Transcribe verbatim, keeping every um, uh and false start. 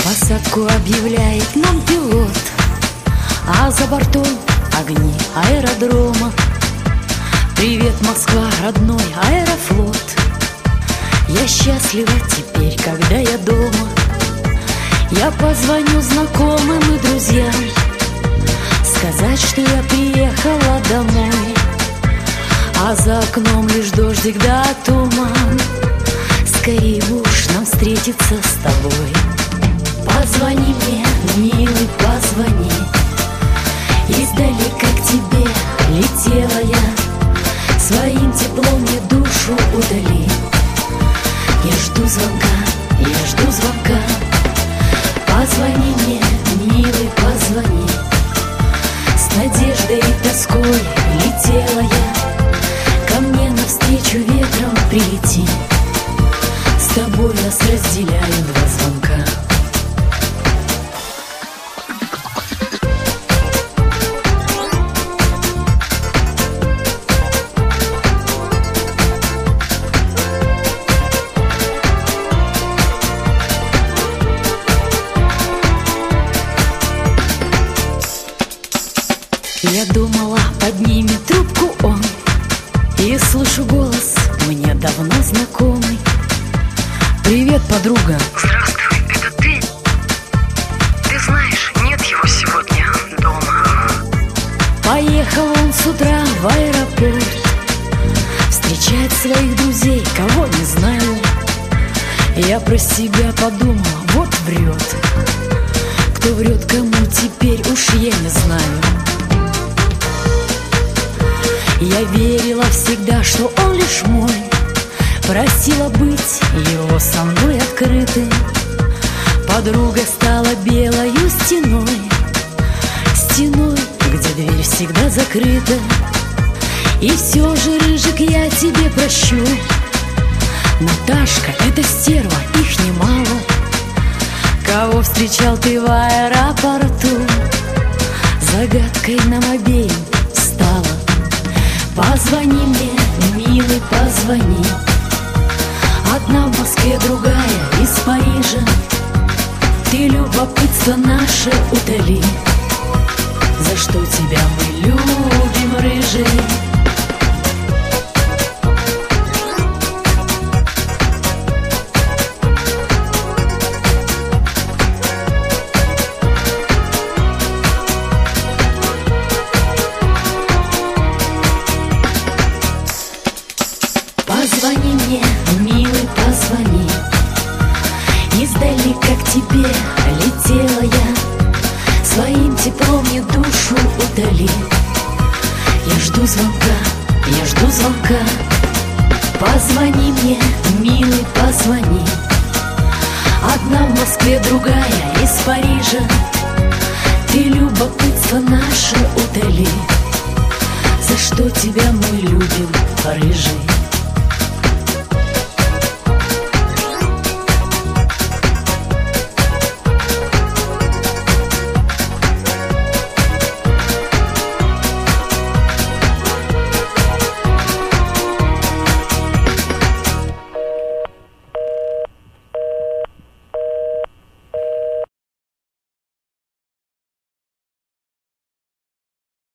Посадку объявляет нам пилот, а за бортом огни аэродрома. Привет, Москва, родной Аэрофлот. Я счастлива теперь, когда я дома. Я позвоню знакомым и друзьям, сказать, что я приехала домой. А за окном лишь дождик да туман. Скорее уж нам встретиться с тобой. Позвони мне, милый, позвони. Издалека к тебе летела я, своим теплом мне душу удали. Я жду звонка, я жду звонка. Позвони мне, милый, позвони. С надеждой и тоской летела я, ко мне навстречу ветром прилети. С тобой нас разделяют два звонка. Я думала, поднимет трубку он, и слышу голос, мне давно знакомый. Привет, подруга. Здравствуй, это ты? Ты знаешь, нет его сегодня дома. Поехал он с утра в аэропорт встречать своих друзей, кого не знаю. Я про себя подумала, вот врет. Кто врет кому теперь, уж я не знаю. Я верила всегда, что он лишь мой, просила быть его со мной открытым. Подруга стала белою стеной, стеной, где дверь всегда закрыта. И все же, Рыжик, я тебе прощу. Наташка, это стерва, их немало. Кого встречал ты в аэропорту, загадкой нам обеим стала. Позвони мне, милый, позвони. Одна в Москве, другая из Парижа. Ты любопытство наше утоли. За что тебя мы любим, рыжий? Позвони мне, милый, позвони. Издалека к тебе летела я, своим теплом мне душу удали. Я жду звонка, я жду звонка. Позвони мне, милый, позвони. Одна в Москве, другая из Парижа. Ты любопытство наше утоли. За что тебя мы любим, рыжий?